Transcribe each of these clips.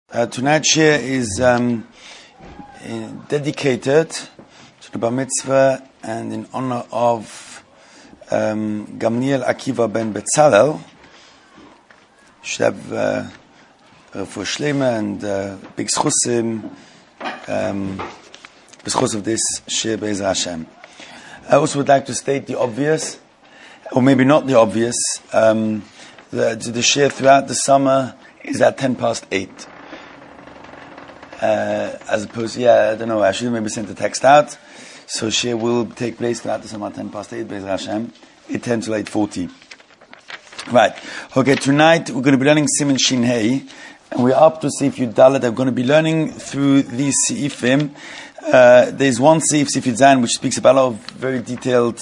Tonight's share is dedicated to the Bar Mitzvah and in honor of Gamliel Akiva ben Betzalel. Should have for Shlema and big schusim because of this share Be'ezras Hashem. I also would like to state the obvious, or maybe not the obvious. The share throughout the summer is at 8:10. As opposed to, I don't know, I should maybe send the text out. So share will take place throughout the summer at 8:10, Be'ezras Hashem, 8:10 to 8:40. Right. Okay, tonight we're going to be learning Siman Shin Hey, and we're up to Seif Yud Dalet. I'm going to be learning through these Seifim. There's one Seif, Seif Yud Zayin, which speaks about a lot of very detailed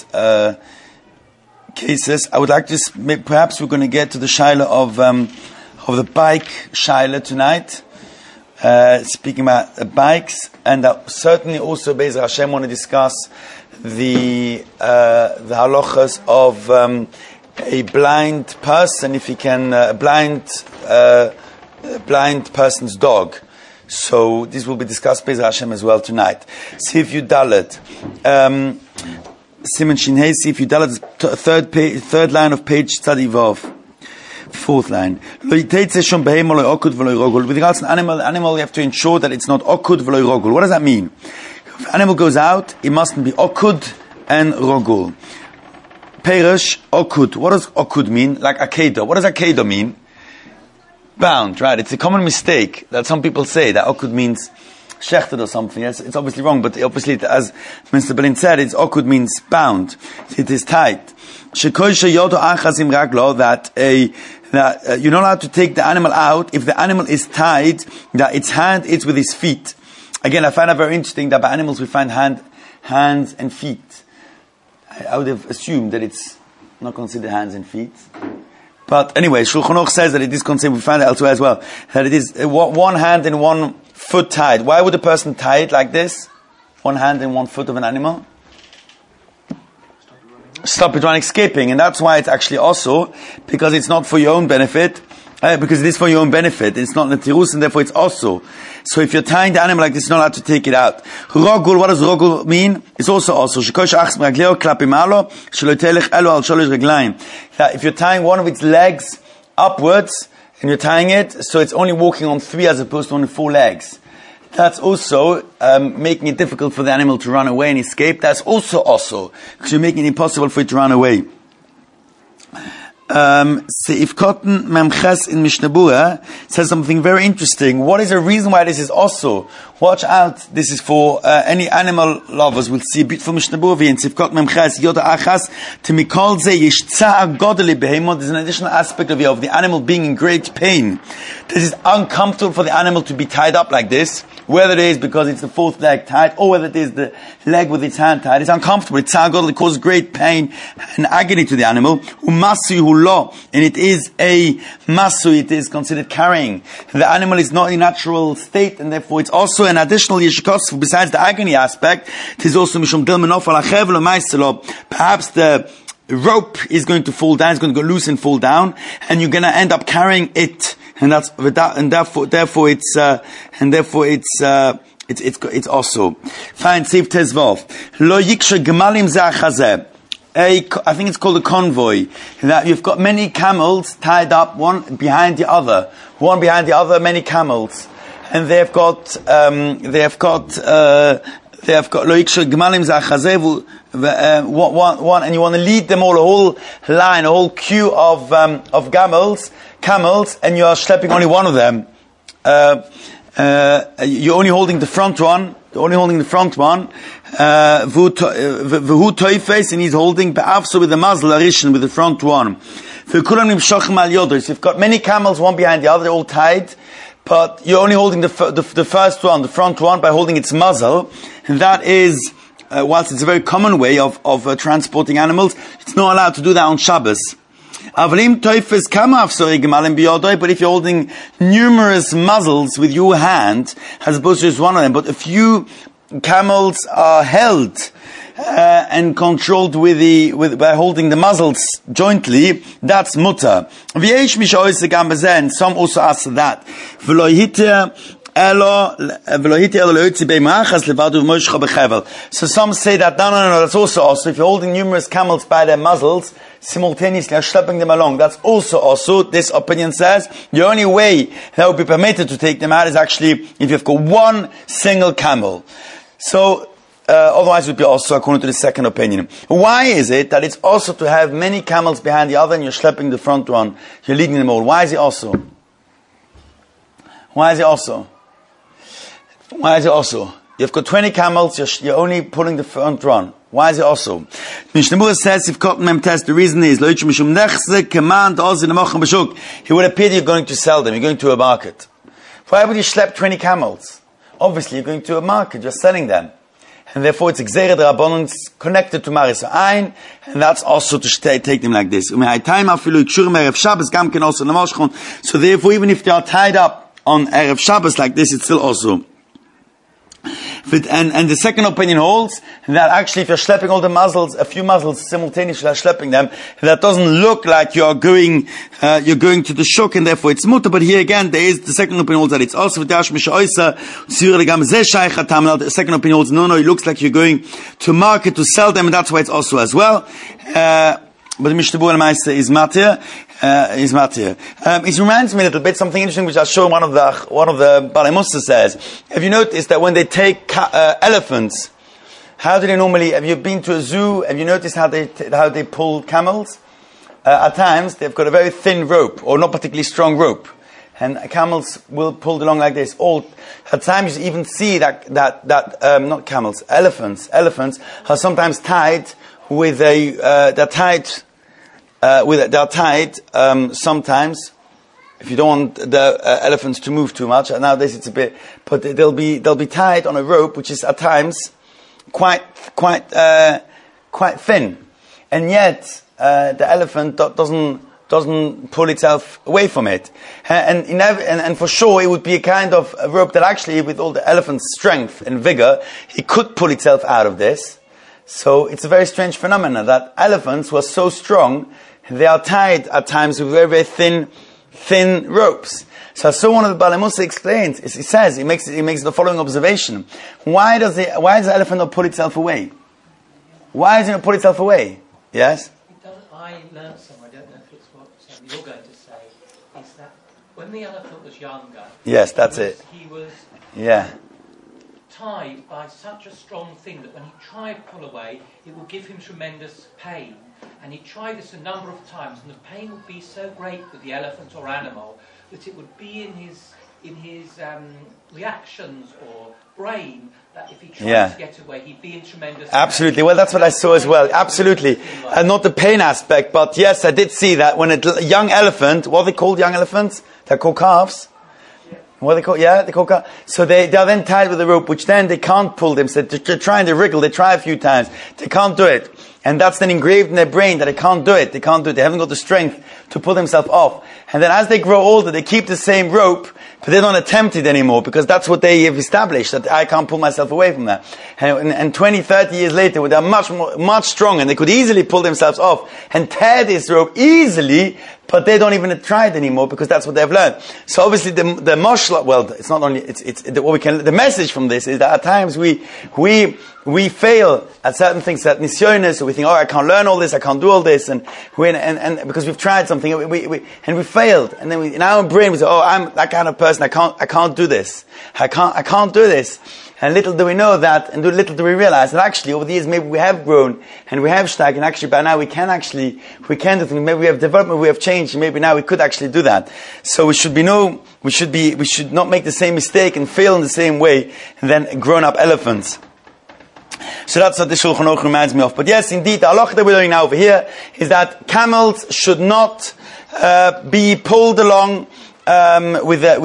cases. I would like to, perhaps we're going to get to the Shaila of the bike Shaila tonight. Speaking about bikes, and certainly also Be'ezras Hashem want to discuss the halachas of a blind person, if he can, blind person's dog. So this will be discussed Be'ezras Hashem as well tonight. Seif Yud Dalet, Siman Shin Hey, Seif Yud Dalet, third line of page Tzadi Vav. Fourth line. With regards to an animal, you have to ensure that it's not okud v'lo rogul. What does that mean? If an animal goes out, it mustn't be okud and rogul. Perish, okud. What does okud mean? Like akedo. What does akedo mean? Bound, right? It's a common mistake that some people say that okud means shechted or something. It's obviously wrong, but obviously, as Mr. Berlin said, it's okud means bound. It is tight. That you're not allowed to take the animal out if the animal is tied, that its hand is with his feet. Again, I find it very interesting that by animals we find hands and feet. I would have assumed that it's not considered hands and feet. But anyway, Shulchan Aruch says that it is considered, we find it elsewhere as well, that it is one hand and one foot tied. Why would a person tie it like this? One hand and one foot of an animal? Stop it from escaping, and that's why it's actually also, because it's not for your own benefit, because it is for your own benefit. It's not netirus, and therefore it's also. So if you're tying the animal like this, you're not allowed to take it out. Rogul, what does rogul mean? It's also. That if you're tying one of its legs upwards, and you're tying it, so it's only walking on 3 as opposed to only 4 legs. That's also making it difficult for the animal to run away and escape. That's also, because you're making it impossible for it to run away. Seif Cotton Memches in Mishnah Berurah says something very interesting. What is the reason why this is also? Watch out, this is for any animal lovers. We'll see a beautiful Mishnah Berurah in Seif Cotton Memches Yoda Achas to Mikol Ze Yesh Tza'ar Godeli Behemot. There's an additional aspect of the animal being in great pain. This is uncomfortable for the animal to be tied up like this, whether it is because it's the 4th leg tied or whether it is the leg with its hand tied. It's uncomfortable. It's Tza'ar Godeli, causes great pain and agony to the animal. And it is a masu, it is considered carrying. The animal is not in natural state, and therefore it's also an additional yeshikos, besides the agony aspect. It is also mishum del menof ala chevel maiselo. Perhaps the rope is going to fall down, it's going to go loose and fall down, and you're going to end up carrying it. And that's, and therefore it's also. Fine, Seif Tezvav. Lo yiksha gemalim zeh I think it's called a convoy, that you've got many camels tied up, one behind the other, many camels, and they've got one, and you want to lead them all, a whole line, a whole queue of camels, and you are schlepping only one of them. You're only holding the front one. V'hu toifes, and he's holding be'afso with the muzzle arishin, with the front one. So you've got many camels, one behind the other, they're all tied, but you're only holding the first one, the front one, by holding its muzzle, and that is, whilst it's a very common way of transporting animals, it's not allowed to do that on Shabbos. But if you're holding numerous muzzles with your hand, as opposed to just one of them, but a few camels are held and controlled by holding the muzzles jointly, that's mutter. Some also ask that. So some say that no, that's also if you're holding numerous camels by their muzzles simultaneously and schlepping them along, that's also this opinion says the only way that would be permitted to take them out is actually if you've got one single camel. So otherwise it would be also according to the second opinion. Why is it that it's also to have many camels behind the other and you're schlepping the front one, you're leading them all? Why is it also? You've got 20 camels, you're only pulling the front one. Why is it also? Mishnah Berurah says, if cotton mem test, the reason is, he would appear that you're going to sell them, you're going to a market. Why would you schlep 20 camels? Obviously, you're going to a market, you're selling them. And therefore, it's Gzeira D'Rabbanan connected to Maris Ein, and that's also to take them like this. So therefore, even if they are tied up on Erev Shabbos like this, it's still also. And the second opinion holds that actually if you're schlepping all the muzzles, a few muzzles simultaneously are schlepping them, that doesn't look like you're going to the shuk, and therefore it's mutter. But here again, there is the second opinion holds that it's also the second opinion holds no, it looks like you're going to market to sell them, and that's why it's also as well. But the Mishnah Berurah Meister is matir. It reminds me a little bit something interesting which I'll show one of the Balei Mussar says. Have you noticed that when they take elephants, how do they normally? Have you been to a zoo? Have you noticed how they pull camels? At times they've got a very thin rope or not particularly strong rope, and camels will pull along like this. At times you even see that not camels, elephants are sometimes tied with they're tied sometimes if you don't want the elephants to move too much. Nowadays it's a bit, but they'll be tied on a rope which is at times quite thin, and yet the elephant doesn't pull itself away from it, and for sure it would be a kind of a rope that actually, with all the elephant's strength and vigor, it could pull itself out of this. So it's a very strange phenomenon that elephants who are so strong, they are tied at times with very, very thin ropes. So one of the Balei Mussar explains, he makes the following observation. Why does the elephant not pull itself away? Why does it not pull itself away? Yes? I learned somewhere, I don't know if it's what you're going to say, is that when the elephant was younger, yes, that's it. He was tied by such a strong thing that when he tried to pull away, it would give him tremendous pain. And he tried this a number of times, and the pain would be so great with the elephant or animal that it would be in his reactions or brain that if he tried to get away, he'd be in tremendous pain. Absolutely. Well, that's what I saw as well. Absolutely. And not the pain aspect, but yes, I did see that when a young elephant, what are they called, young elephants? They're called calves. What are they called? Yeah, they're called calves. So they are then tied with a rope, which then they can't pull them. So they're trying to wriggle. They try a few times. They can't do it. And that's then engraved in their brain that they can't do it. They haven't got the strength to pull themselves off. And then as they grow older, they keep the same rope, but they don't attempt it anymore because that's what they have established, that I can't pull myself away from that. And 20, 30 years later, when they're much stronger and they could easily pull themselves off and tear this rope easily, but they don't even try it anymore because that's what they've learned. So obviously the mashla, well, it's not only, the message from this is that at times we fail at certain things, at nisyonis, so we think, I can't learn all this, I can't do all this, and because we've tried something, and we failed, and then in our brain we say, I'm that kind of person, I can't do this, I can't do this. And little do we know that, and little do we realize that actually over the years maybe we have grown and we have stag, and actually by now we can do things. Maybe we have development, we have changed, and maybe now we could actually do that. So we should not make the same mistake and fail in the same way than grown-up elephants. So that's what the Shulchan Aruch reminds me of. But yes, indeed, the halacha that we're learning now over here is that camels should not be pulled along in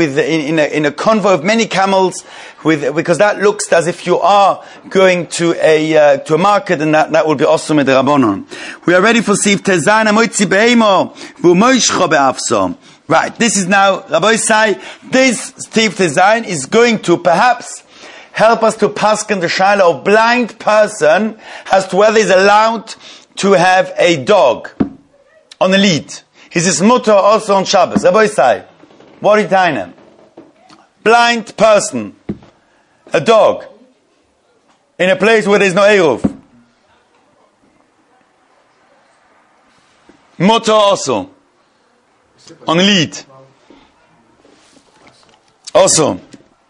a convoy of many camels, because that looks as if you are going to a market, and that will be also midrabanon. We are ready for Sif Tezayin Moitzi Beimo V'Moishcha Be'afso. Right, this is now Rabbi Sai. This Sif Tezayin is going to perhaps help us to paskin the shaila of blind person as to whether he's allowed to have a dog on the lead. Is this mutter also on Shabbos? Rabbi say, what are you telling him? Blind person, a dog, in a place where there's no Eruv. Mutter also on the lead. Also.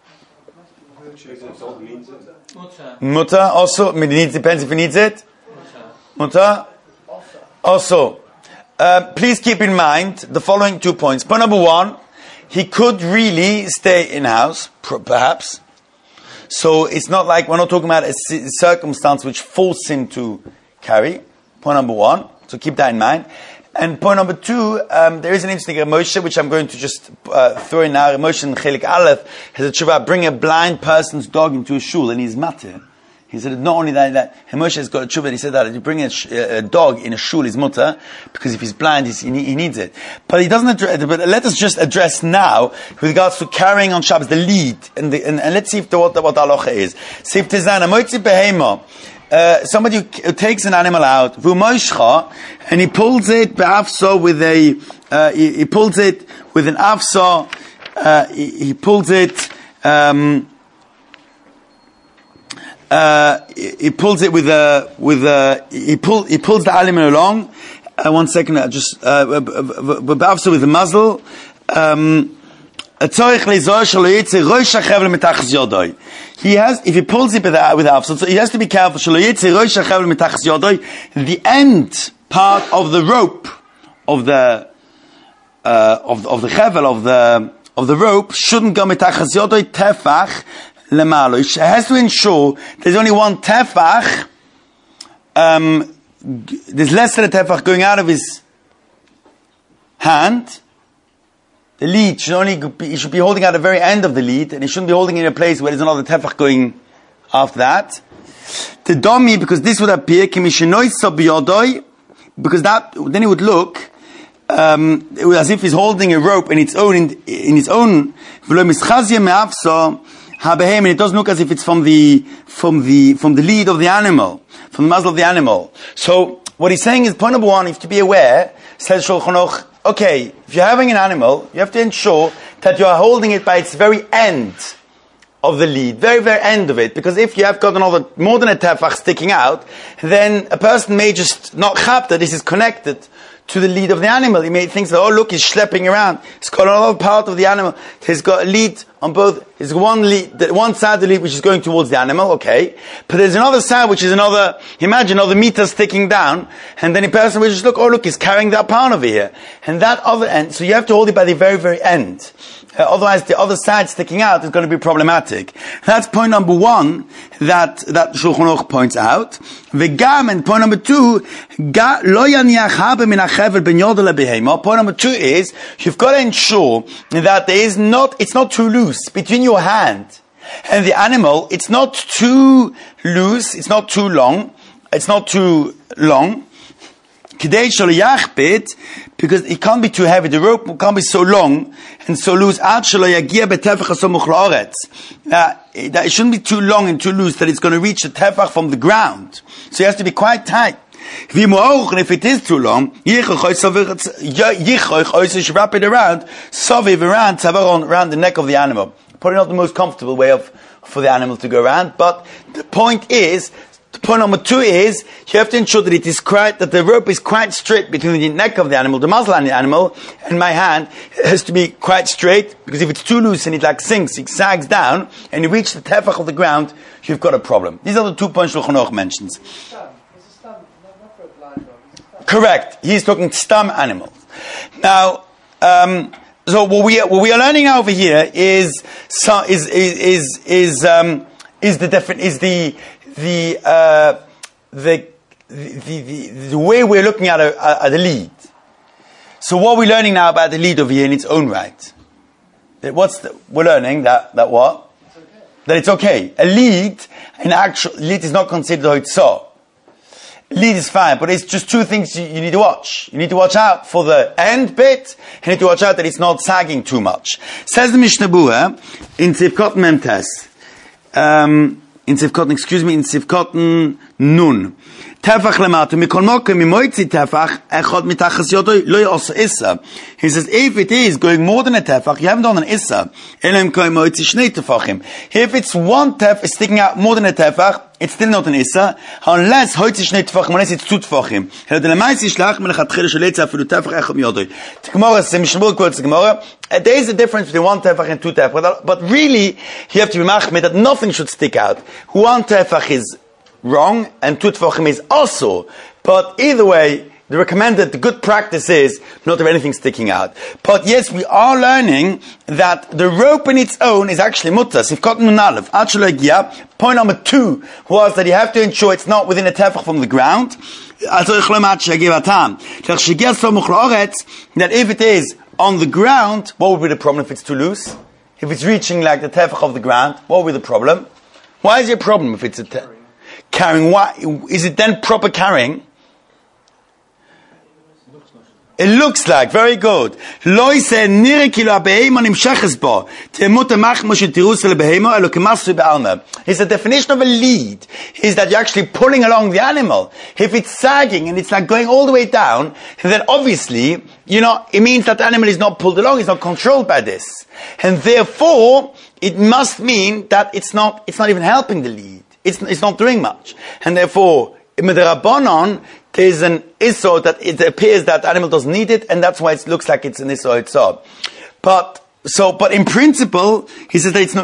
Mutter also, it depends if he needs it. Mutter also. Please keep in mind the following 2 points. Point number 1, he could really stay in house, perhaps. So it's not like we're not talking about a circumstance which forced him to carry. Point number 1. So keep that in mind. And point number 2, there is an interesting Moshe, which I'm going to just throw in now. Moshe in Chelik Aleph has a tshuva, bring a blind person's dog into a shul, and he's matir. He said not only that Moshe has got a tshuva, he said that you bring a dog in a shul is mutter, because if he's blind, he needs it. But he doesn't address, but let us just address now, with regards to carrying on Shabbos, the lead, and let's see if what the halacha is. See if tezana, moitzi behema, somebody who takes an animal out, and he pulls it be'afso with he pulls it with an afso, he pulls it, he pulls it he pulls the animal along. 1 second, be'afso with the muzzle. He has, if he pulls it with afso, so he has to be careful. The end part of the rope of the chevel of the rope shouldn't go mitachas yodoi tefach lemalo. He has to ensure there's only one tefach. There's less than a tefach going out of his hand. The lead he should be holding at the very end of the lead, and he shouldn't be holding it in a place where there's another tefach going after that. The domi, because this would appear, because that, then it would look, as if he's holding a rope in its own, and it doesn't look as if it's from the lead of the animal, from the muzzle of the animal. So, what he's saying is, point number 1, you have to be aware, says Shulchan Aruch, okay, if you're having an animal, you have to ensure that you are holding it by its very end of the lead, very, very end of it, because if you have got more than a tefach sticking out, then a person may just not chap that this is connected to the lead of the animal. He may think that, oh look, he's schlepping around. He's got another part of the animal. He's got a lead on both. There's one side of the lead which is going towards the animal, okay. But there's another side which is imagine another meter sticking down, and then the person will just look, oh look, he's carrying that part over here. And that other end, so you have to hold it by the very, very end. Otherwise, the other side sticking out is going to be problematic. That's point number 1 that Shulchan Aruch points out. V'gam, and point number 2, point number 2 is, you've got to ensure that it's not too loose between your hand and the animal. It's not too loose, it's not too long, because it can't be too heavy. The rope can't be so long and so loose. That it shouldn't be too long and too loose that it's going to reach the tefach from the ground. So it has to be quite tight. If it is too long, wrap it around the neck of the animal. Probably not the most comfortable way for the animal to go around, but the point number 2 is, you have to ensure that that the rope is quite straight between the neck of the animal, the muzzle and the animal, and my hand. It has to be quite straight, because if it's too loose and it sinks, it sags down, and you reach the tefach of the ground, you've got a problem. These are the 2 points Shulchan Aruch mentions. Correct. He's talking stam animals. Now, so what we are learning now over here is the way we're looking at the lead. So what we're learning now about the lead over here in its own right. We're learning that what? It's okay. That it's okay. A lead, lead is not considered hoitzah. Lead is fine, but it's just 2 things you need to watch. You need to watch out for the end bit, you need to watch out that it's not sagging too much. Says the Mishnah Berurah in Tzivkot Memtes. in Sivkotten Nun. Tefach lematu, mikol moke, mimoitzi tefach, echot mitachas yodoi, loy osa issa. He says, if it is going more than a tefach, you haven't done an issa. Elem koi moitzi shnei tefachim. If it's one tefach sticking out more than a tefach, it's still not an issa, unless hoitzi shnei tefachim, unless it's two tefachim. Helo delemaisi shlach, melechatchil sheletza, afilu tefach echot yodoi. The Gemara says, Mishnah quotes the Gemara, there is a difference between one tefach and two tefach, but really, you have to be machmir that nothing should stick out. One tefach is wrong, and two tefachim is also. But either way, the recommended, the good practice is not to have anything sticking out. But yes, we are learning that the rope in its own is actually mutter. Point number 2 was that you have to ensure it's not within a tefach from the ground. That if it is on the ground, what would be the problem if it's too loose? If it's reaching like the tefach of the ground, what would be the problem? Why is it a problem if it's a carrying? Why is it then proper carrying? It looks like, very good. It's the definition of a lead is that you're actually pulling along the animal. If it's sagging and it's like going all the way down, then obviously, it means that the animal is not pulled along, it's not controlled by this. And therefore, it must mean that it's not even helping the lead. It's not doing much. And therefore, in the Rabbanon, there's an Issur that it appears that the animal doesn't need it, and that's why it looks like it's an Issur itself. But in principle, he says that it's not,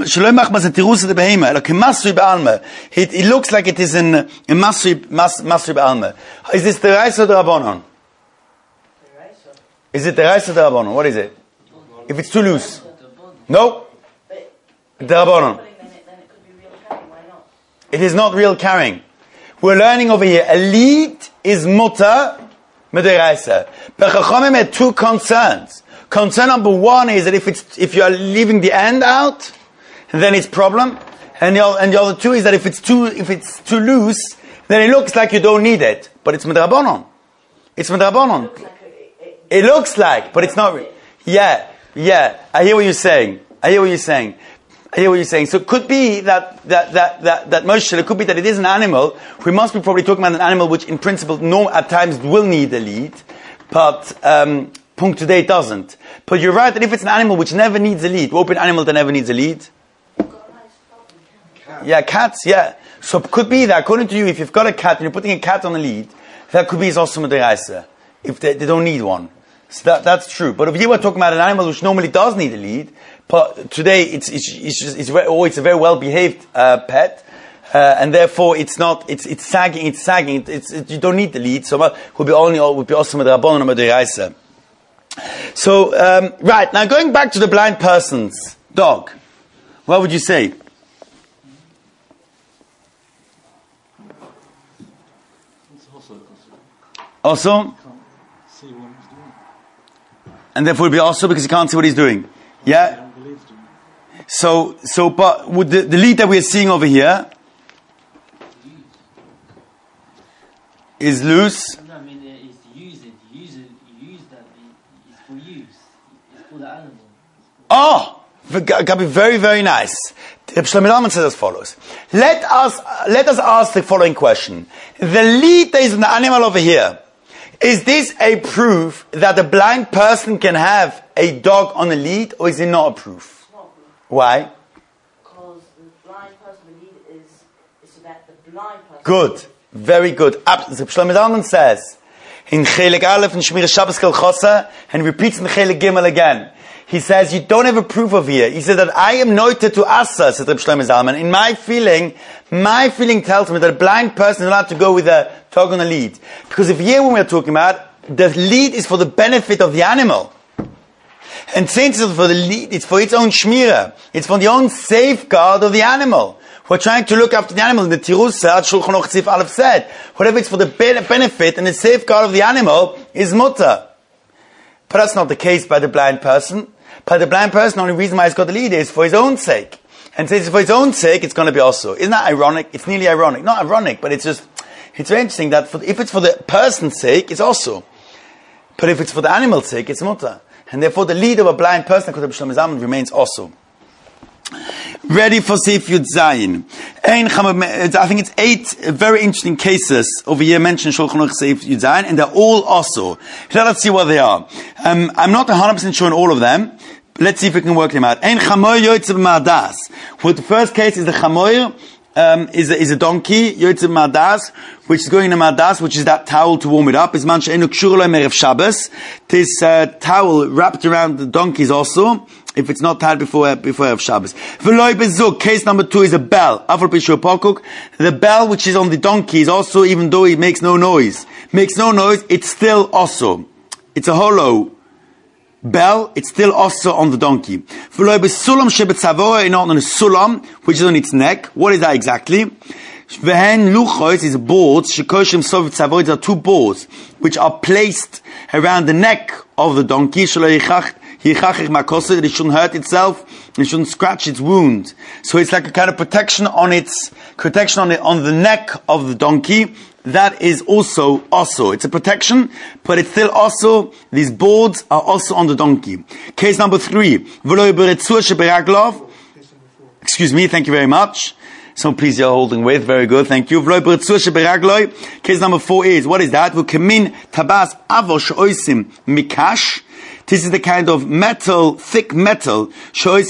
it looks like it is in Masri B'alma. Is this the Reis or the Rabbanon? Is it the Reis or the Rabbanon? What is it? If it's too loose? No? The Rabbanon. It is not real carrying. We're learning over here, a lead is mutter mederaisa. But Chachamim had two concerns. Concern number 1 is that if you are leaving the end out, then it's problem. And the other 2 is that if it's too loose, then it looks like you don't need it. But it's medrabanon. It's medrabanon. It looks like, but it's not. Yeah. I hear what you're saying. So it could be that Moshe, it could be that it is an animal. We must be probably talking about an animal which in principle at times will need a lead, but punct today it doesn't. But you're right that if it's an animal which never needs a lead, what would be an animal that never needs a lead? Yeah, cats, yeah. So it could be that according to you, if you've got a cat and you're putting a cat on a lead, that could be it's also Mederaisa, if they don't need one. So that's true. But if you were talking about an animal which normally does need a lead, but today it's a very well behaved pet, and therefore it's sagging. You don't need the lead, so it would be also with Rabbanon and Mederaisa. So right now, going back to the blind person's dog, what would you say? Also. And therefore it would be also because he can't see what he's doing. Yeah? So, but with the lead that we are seeing over here is loose. No, I mean, it's to use it. You use that, it's for use. It's for the animal. Oh! Got be very, very nice. Reb Shlomo Zalman says as follows. Let us ask the following question. The lead that is in the animal over here, is this a proof that a blind person can have a dog on a lead, or is it not a proof? It's not a proof. Why? Because the blind person with lead is about the blind person. Good. Very good. Shlomo Zalman says in Chelik Aleph in Shmir Shabbos Kol Chosa, and repeats in Chelik Gimel again. He says, you don't have a proof of here. He said that I am noted to Asa, said Reb Shlomo Zalman. In my feeling tells me that a blind person is allowed to go with a dog on a lead. Because if here when we're talking about, the lead is for the benefit of the animal. And since it's for the lead, it's for its own shmira. It's for the own safeguard of the animal. We're trying to look after the animal. The Tirusa, Shulchan Aruch Tzif Aleph said, whatever it's for the benefit and the safeguard of the animal is mutter. But that's not the case by the blind person. By the blind person, the only reason why he's got the lead is for his own sake. And since it's for his own sake, it's going to be also. Isn't that ironic? It's nearly ironic. Not ironic, but it's very interesting that if it's for the person's sake, it's also. But if it's for the animal's sake, it's mutter. And therefore the lead of a blind person, according to Shlomo Zalman, remains also. Ready for Seif Yud Zayin. I think it's 8 very interesting cases over here mentioned Shulchan Aruch Seif Yud Zayin, and they're all also. Let's see what they are. I'm not 100% sure on all of them. Let's see if we can work them out. Ein chamoyer yotze b'mardas. Well, the first case is the chamoyer is a donkey yotze b'mardas, which is going in a mardas, which is that towel to warm it up. Is man she'enu kshur lo merev Shabbos. This towel wrapped around the donkey is also, if it's not tied before Erev Shabbos. V'loi bezug. Case number 2 is a bell. Afal pishu pokuk. The bell which is on the donkey is also, even though it makes no noise, it's still also. It's a hollow bell, it's still also on the donkey. V'loi besulam shebetzavora, not on a sulam, which is on its neck. What is that exactly? V'hen luchos is boards, shekoshim sov tzavora, are 2 boards, which are placed around the neck of the donkey, shelo yichach that it shouldn't hurt itself, it shouldn't scratch its wound. So it's like a kind of protection on the neck of the donkey. That is also. It's a protection, but it's still also, these boards are also on the donkey. Case number 3. Excuse me, thank you very much. So please, you're holding with. Very good, thank you. Case number 4 is, what is that? Mikash. This is the kind of metal, thick metal. It's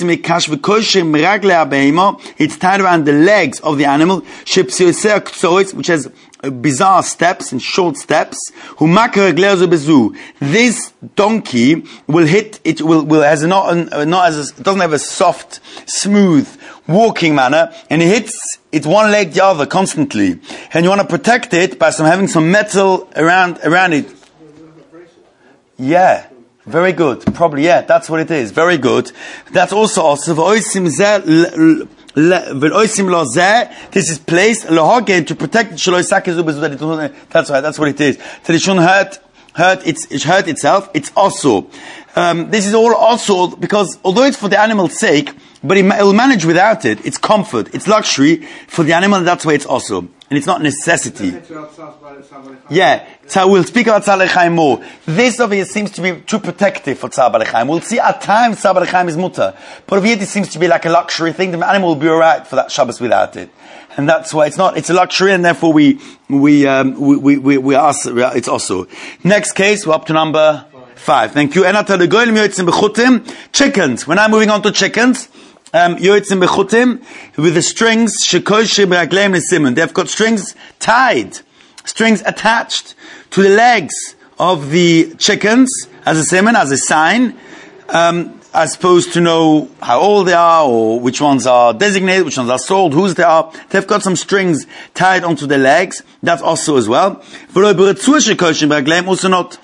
tied around the legs of the animal, which has bizarre steps and short steps. This donkey will hit, it doesn't have a soft, smooth walking manner, and it hits it one leg the other constantly. And you want to protect it by having some metal around it. Yeah. Very good. Probably, yeah, that's what it is. Very good. That's also this is placed to protect it. That's right, that's what it is. That it shouldn't hurt itself. It's also. This is all also because although it's for the animal's sake, but it will manage without it. It's comfort. It's luxury for the animal, and that's why it's also. And it's not necessity. Yeah, so we'll speak about Tzar B'Lechaim more. This over here seems to be too protective for Tzar B'Lechaim. We'll see at times Tzar B'Lechaim is mutter. But over here this seems to be like a luxury thing. The animal will be alright for that Shabbos without it. And that's why it's a luxury, and therefore we ask, it's also. Next case, we're up to number 5. Thank you. Chickens. We're now moving on to chickens. Yoitzim bechutim, with the strings, shekoshim be'agleim lesimon. They've got strings tied, strings attached to the legs of the chickens as a simon, as a sign, as supposed to know how old they are, or which ones are designated, which ones are sold, whose they are. They've got some strings tied onto their legs. That's also as well. Also not,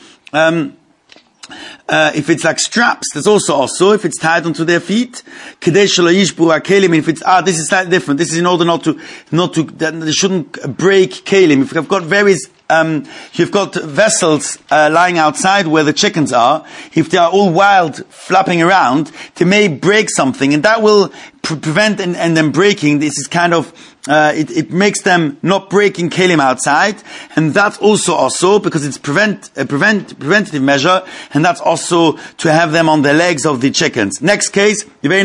if it's like straps, that's also if it's tied onto their feet. If it's this is slightly different. This is in order not to they shouldn't break kelim. If you've got various you've got vessels lying outside where the chickens are. If they are all wild, flapping around, they may break something, and that will prevent and them breaking. This is kind of it makes them not breaking kelim outside, and that's also because it's preventative measure, and that's also to have them on the legs of the chickens. Next case, I'm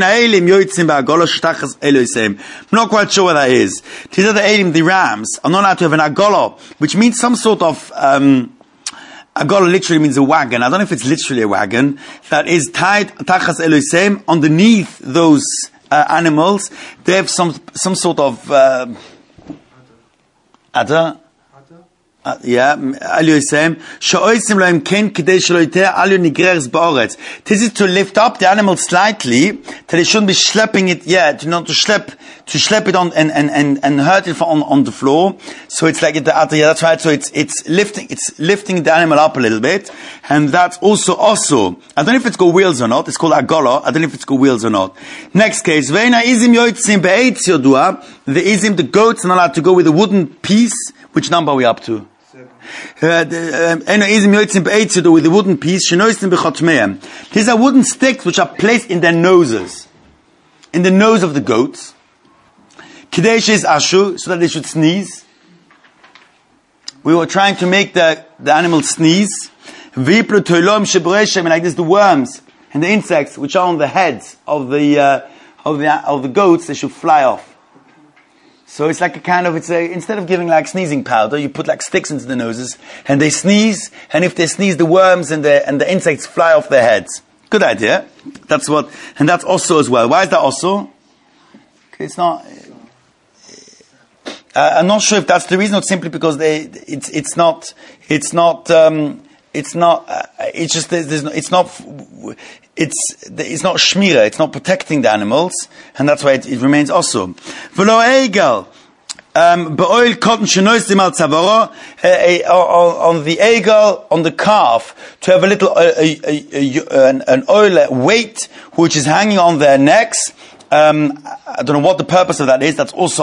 not quite sure what that is. These are the elim, the rams are not allowed to have an agolo, which means some sort of agolo literally means a wagon. I don't know if it's literally a wagon that is tied tachas eloisem underneath those animals. They have some sort of adder. This is to lift up the animal slightly, that they shouldn't be schlepping it, to schlep it on and hurt it on the floor. So it's like that's right. So it's lifting the animal up a little bit, and that's also. I don't know if it's got wheels or not. It's called agolo. I don't know if it's got wheels or not. Next case, the goats are not allowed to go with a wooden piece. Which number are we up to? With the wooden piece. These are wooden sticks which are placed in their noses, in the nose of the goats, so that they should sneeze. We were trying to make the animal sneeze. And like this, the worms and the insects which are on the heads of the of the goats, they should fly off. So it's like instead of giving like sneezing powder, you put like sticks into the noses, and they sneeze, and if they sneeze, the worms and the insects fly off their heads. Good idea. That's also as well. Why is that also? It's not. I'm not sure if that's the reason, or simply because it's not shmira, it's not protecting the animals, and that's why it remains also. V'lo egel, be'oil cotton shenoisim al tzavoro, on the egel, on the calf, to have a little an oil weight which is hanging on their necks. I don't know what the purpose of that is. That's also.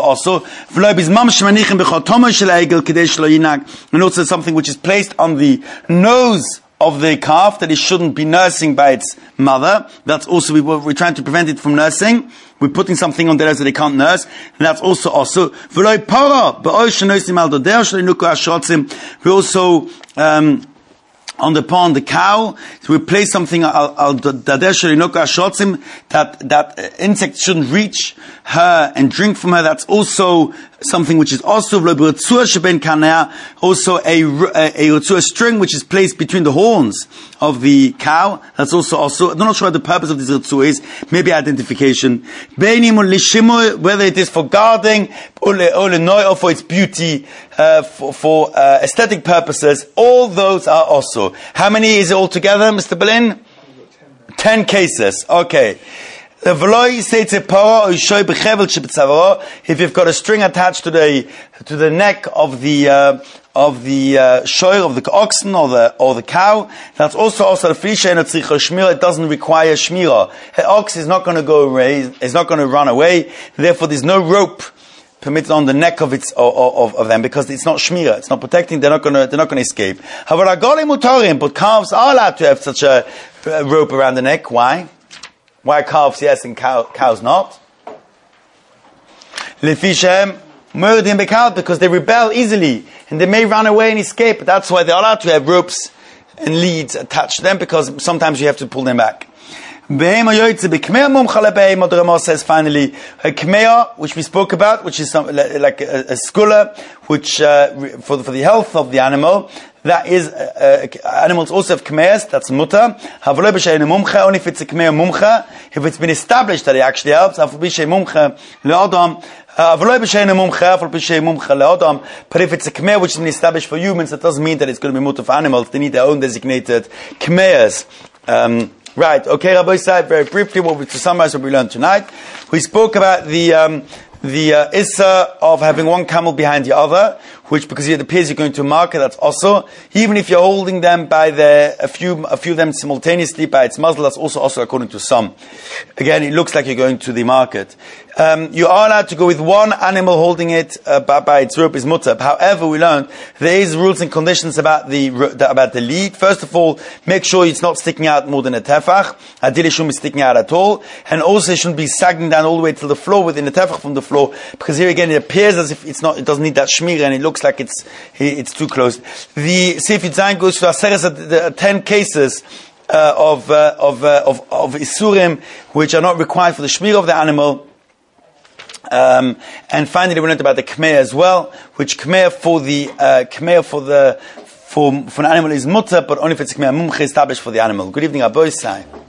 And also something which is placed on the nose of the calf that it shouldn't be nursing by its mother. That's also, we're trying to prevent it from nursing. We're putting something on the nose that they can't nurse. And that's also. We also, on the pond, the cow, so we place something that insects shouldn't reach her and drink from her. That's also something which is also also a string which is placed between the horns of the cow. That's also. I'm not sure what the purpose of this ritzua is. Maybe identification. Whether it is for guarding or for its beauty, for aesthetic purposes. All those are also. How many is it altogether, Mr. Berlin? 10 cases. Okay. If you've got a string attached to the neck of the shoir, of the oxen or the cow, that's also the fisha and shmira. It doesn't require shmira. An ox is not going to go away, is not going to run away. Therefore, there's no rope permitted on the neck of them, because it's not shmira, it's not protecting. They're not going to escape. But calves are allowed to have such a rope around the neck. Why? Why calves yes and cows not? Lefishem murdim bekal, because they rebel easily and they may run away and escape. That's why they're allowed to have ropes and leads attached to them, because sometimes you have to pull them back. The Rama says finally, a kmeah, which we spoke about, which is like a skula, which for the health of the animal. That is, animals also have kmeahs, that's muta. Only if it's a kmeah mumcha, if it's been established that it actually helps. But if it's a kmeah which has been established for humans, that doesn't mean that it's going to be muta for animals. They need their own designated kmeahs. Right, okay, Rabbi Said, very briefly, to summarize what we learned tonight, we spoke about the issa of having one camel behind the other, which, because it appears you're going to a market, that's also, even if you're holding them by a few of them simultaneously by its muzzle, that's also according to some. Again, it looks like you're going to the market. You are allowed to go with one animal holding it by its rope is mutab. However, we learned there is rules and conditions about the lead. First of all, make sure it's not sticking out more than a tefach. Ideally, it shouldn't be sticking out at all, and also it shouldn't be sagging down all the way to the floor within the tefach from the floor, because here again it appears as if it doesn't need that shmira, and it looks like it's too close. The Sefer Zayin goes to the 10 cases of isurim which are not required for the shmira of the animal. And finally, we learned about the kmeah as well, which kmeah for an animal is mutter, but only if it's kmeah mumche established for the animal. Good evening, Abba Isai.